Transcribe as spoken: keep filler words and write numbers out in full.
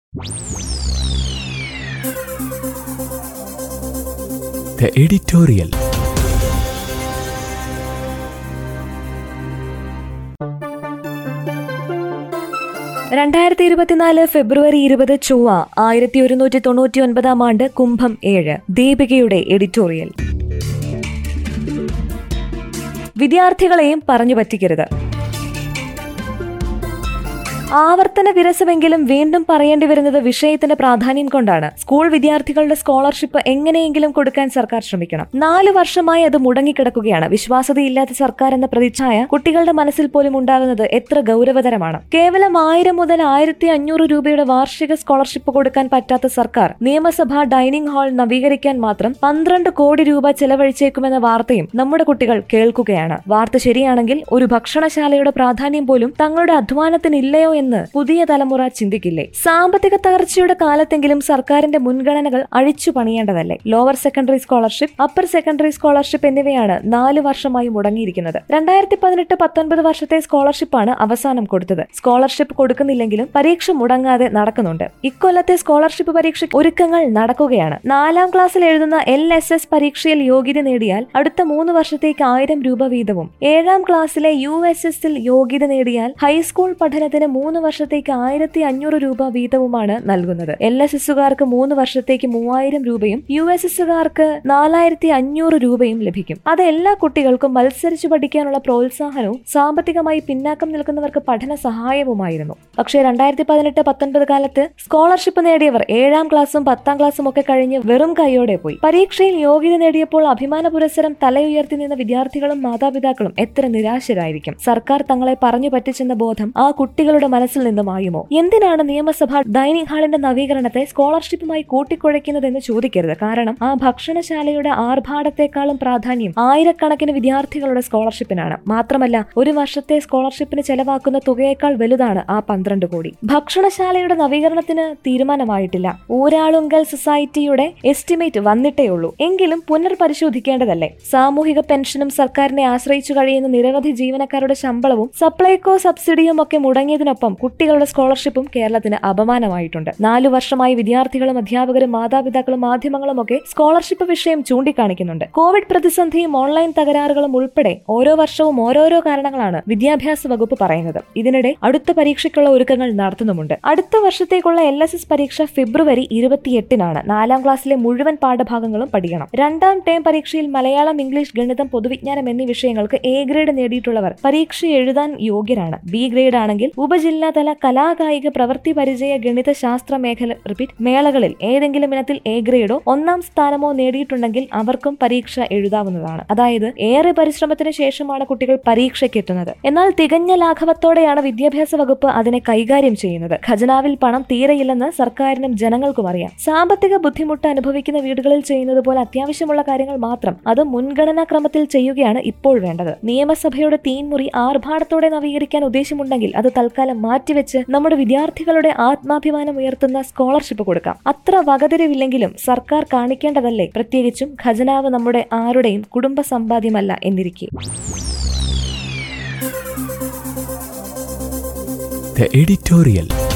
The editorial. രണ്ടായിരത്തി ഇരുപത്തിനാല് ഫെബ്രുവരി ഇരുപത് ചൊവ്വ ആയിരത്തി ഒരുന്നൂറ്റി തൊണ്ണൂറ്റി ഒൻപതാം ആണ്ട് കുംഭം ഏഴ്. ദീപികയുടെ എഡിറ്റോറിയൽ. വിദ്യാർത്ഥികളെയും പറഞ്ഞു പറ്റിക്കരുത്. ആവർത്തന വിരസമെങ്കിലും വീണ്ടും പറയേണ്ടി വരുന്നത് വിഷയത്തിന്റെ പ്രാധാന്യം കൊണ്ടാണ്. സ്കൂൾ വിദ്യാർത്ഥികളുടെ സ്കോളർഷിപ്പ് എങ്ങനെയെങ്കിലും കൊടുക്കാൻ സർക്കാർ ശ്രമിക്കണം. നാലു വർഷമായി അത് മുടങ്ങിക്കിടക്കുകയാണ്. വിശ്വാസ്യതയില്ലാത്ത സർക്കാർ എന്ന പ്രതിച്ഛായ കുട്ടികളുടെ മനസ്സിൽ പോലും ഉണ്ടാകുന്നത് എത്ര ഗൗരവതരമാണ്. കേവലം ആയിരം മുതൽ ആയിരത്തി അഞ്ഞൂറ് രൂപയുടെ വാർഷിക സ്കോളർഷിപ്പ് കൊടുക്കാൻ പറ്റാത്ത സർക്കാർ നിയമസഭാ ഡൈനിങ് ഹാൾ നവീകരിക്കാൻ മാത്രം പന്ത്രണ്ട് കോടി രൂപ ചെലവഴിച്ചേക്കുമെന്ന വാർത്തയും നമ്മുടെ കുട്ടികൾ കേൾക്കുകയാണ്. വാർത്ത ശരിയാണെങ്കിൽ ഒരു ഭക്ഷണശാലയുടെ പ്രാധാന്യം പോലും തങ്ങളുടെ അധ്വാനത്തിനില്ലയോ എന്ന് പുതിയ തലമുറ ചിന്തിക്കില്ലേ? സാമ്പത്തിക തകർച്ചയുടെ കാലത്തെങ്കിലും സർക്കാരിന്റെ മുൻഗണനകൾ അഴിച്ചു പണിയേണ്ടതല്ലേ? Lower secondary scholarship, upper secondary scholarship എന്നിവയാണ് നാല് വർഷമായി മുടങ്ങിയിരിക്കുന്നത്. രണ്ടായിരത്തി പതിനെട്ട് പത്തൊൻപത് വർഷത്തെ സ്കോളർഷിപ്പാണ് അവസാനം കൊടുത്തത്. സ്കോളർഷിപ്പ് കൊടുക്കുന്നില്ലെങ്കിലും പരീക്ഷ മുടങ്ങാതെ നടക്കുന്നുണ്ട്. ഇക്കൊല്ലത്തെ സ്കോളർഷിപ്പ് പരീക്ഷ ഒരുക്കങ്ങൾ നടക്കുകയാണ്. നാലാം ക്ലാസ്സിൽ എഴുതുന്ന എൽ എസ് എസ് പരീക്ഷയിൽ യോഗ്യത നേടിയാൽ അടുത്ത മൂന്ന് വർഷത്തേക്ക് ആയിരം രൂപ വീതവും, ഏഴാം ക്ലാസ്സിലെ യു എസ് എസിൽ യോഗ്യത നേടിയാൽ ഹൈസ്കൂൾ പഠനത്തിന് മൂന്ന് വർഷത്തേക്ക് ആയിരത്തി അഞ്ഞൂറ് രൂപ വീതവുമാണ് നൽകുന്നത്. എൽ എസ് എസുകാർക്ക് മൂന്ന് വർഷത്തേക്ക് മൂവായിരം രൂപയും യു എസ് എസുകാർക്ക് നാലായിരത്തി അഞ്ഞൂറ് രൂപയും ലഭിക്കും. അത് എല്ലാ കുട്ടികൾക്കും മത്സരിച്ചു പഠിക്കാനുള്ള പ്രോത്സാഹനവും സാമ്പത്തികമായി പിന്നാക്കം നിൽക്കുന്നവർക്ക് പഠന സഹായവുമായിരുന്നു. പക്ഷേ രണ്ടായിരത്തി പതിനെട്ട് പത്തൊൻപത് കാലത്ത് സ്കോളർഷിപ്പ് നേടിയവർ ഏഴാം ക്ലാസും പത്താം ക്ലാസും ഒക്കെ കഴിഞ്ഞ് വെറും കൈയോടെ പോയി. പരീക്ഷയിൽ യോഗ്യത നേടിയപ്പോൾ അഭിമാന പുരസ്സരം തലയുയർത്തി നിന്ന വിദ്യാർത്ഥികളും മാതാപിതാക്കളും എത്ര നിരാശരായിരിക്കും. സർക്കാർ തങ്ങളെ പറഞ്ഞു പറ്റിച്ചെന്ന ബോധം ആ കുട്ടികളുടെ മനസ്സിൽ നിന്ന് മായുമോ? എന്തിനാണ് നിയമസഭ ഡൈനിങ് ഹാളിന്റെ നവീകരണത്തെ സ്കോളർഷിപ്പുമായി കൂട്ടിക്കുഴയ്ക്കുന്നതെന്ന് ചോദിക്കരുത്. കാരണം ആ ഭക്ഷണശാലയുടെ ആർഭാടത്തെക്കാളും പ്രാധാന്യം ആയിരക്കണക്കിന് വിദ്യാർത്ഥികളുടെ സ്കോളർഷിപ്പിനാണ്. മാത്രമല്ല, ഒരു വർഷത്തെ സ്കോളർഷിപ്പിന് ചെലവാക്കുന്ന തുകയേക്കാൾ വലുതാണ് ആ പന്ത്രണ്ട് കോടി. ഭക്ഷണശാലയുടെ നവീകരണത്തിന് തീരുമാനമായിട്ടില്ല. ഊരാളുങ്കൽ സൊസൈറ്റിയുടെ എസ്റ്റിമേറ്റ് വന്നിട്ടേ ഉള്ളൂ. എങ്കിലും പുനർപരിശോധിക്കേണ്ടതല്ലേ? സാമൂഹിക പെൻഷനും സർക്കാരിനെ ആശ്രയിച്ചു കഴിയുന്ന നിരവധി ജീവനക്കാരുടെ ശമ്പളവും സപ്ലൈകോ സബ്സിഡിയും ഒക്കെ മുടങ്ങിയതിനൊപ്പം കുട്ടികളുടെ സ്കോളർഷിപ്പും കേരളത്തിന് അപമാനമായിട്ടുണ്ട്. നാലു വർഷമായി വിദ്യാർത്ഥികളും അധ്യാപകരും മാതാപിതാക്കളും മാധ്യമങ്ങളും ഒക്കെ സ്കോളർഷിപ്പ് വിഷയം ചൂണ്ടിക്കാണിക്കുന്നുണ്ട്. കോവിഡ് പ്രതിസന്ധിയും ഓൺലൈൻ തകരാറുകളും ഉൾപ്പെടെ ഓരോ വർഷവും ഓരോരോ കാരണങ്ങളാണ് വിദ്യാഭ്യാസ വകുപ്പ് പറയുന്നത്. ഇതിനിടെ അടുത്ത പരീക്ഷയ്ക്കുള്ള ഒരുക്കങ്ങൾ നടത്തുന്നുമുണ്ട്. അടുത്ത വർഷത്തേക്കുള്ള എൽ എസ് എസ് പരീക്ഷ ഫെബ്രുവരി ഇരുപത്തിയെട്ടിനാണ്. നാലാം ക്ലാസ്സിലെ മുഴുവൻ പാഠഭാഗങ്ങളും പഠിക്കണം. രണ്ടാം ടേം പരീക്ഷയിൽ മലയാളം, ഇംഗ്ലീഷ്, ഗണിതം, പൊതുവിജ്ഞാനം എന്നീ വിഷയങ്ങൾക്ക് എ ഗ്രേഡ് നേടിയിട്ടുള്ളവർ പരീക്ഷ എഴുതാൻ യോഗ്യരാണ്. ബി ഗ്രേഡ് ആണെങ്കിൽ ഉപജില്ലാതല കലാകായിക പ്രവൃത്തി പരിചയ ഗണിത ശാസ്ത്ര മേഖല റിപ്പീറ്റ് മേളകളിൽ ഏതെങ്കിലും ഇനത്തിൽ എ ഗ്രേഡോ ഒന്നാം സ്ഥാനമോ നേടിയിട്ടുണ്ടെങ്കിൽ അവർക്കും പരീക്ഷ എഴുതാവുന്നതാണ്. അതായത് ഏറെ പരിശ്രമത്തിന് ശേഷമാണ് കുട്ടികൾ പരീക്ഷയ്ക്ക് എത്തുന്നത്. എന്നാൽ തികഞ്ഞ ലാഘവത്തോടെയാണ് വിദ്യാഭ്യാസ വകുപ്പ് അതിനെ കൈകാര്യം ചെയ്യുന്നത്. ഖജനാവിൽ പണം തീരെയില്ലെന്ന് സർക്കാരിനും ജനങ്ങൾക്കും അറിയാം. സാമ്പത്തിക ബുദ്ധിമുട്ട് അനുഭവിക്കുന്ന വീടുകളിൽ ചെയ്യുന്നത് പോലെ അത്യാവശ്യമുള്ള കാര്യങ്ങൾ മാത്രം അത് മുൻഗണനാ ക്രമത്തിൽ ചെയ്യുകയാണ് ഇപ്പോൾ വേണ്ടത്. നിയമസഭയുടെ തീൻമുറി ആർഭാടത്തോടെ നവീകരിക്കാൻ ഉദ്ദേശമുണ്ടെങ്കിൽ അത് തൽക്കാലം മാറ്റിവെച്ച് നമ്മുടെ വിദ്യാർത്ഥികളുടെ ആത്മാഭിമാനം ഉയർത്തുന്ന സ്കോളർഷിപ്പ് കൊടുക്കാം. അത്ര വകതിരിവില്ലെങ്കിലും സർക്കാർ കാണിക്കേണ്ടതല്ലേ? പ്രത്യേകിച്ചും ഖജനാവ് നമ്മുടെ ആരുടെയും കുടുംബ സമ്പാദ്യമല്ല എന്നിരിക്കെ. The editorial.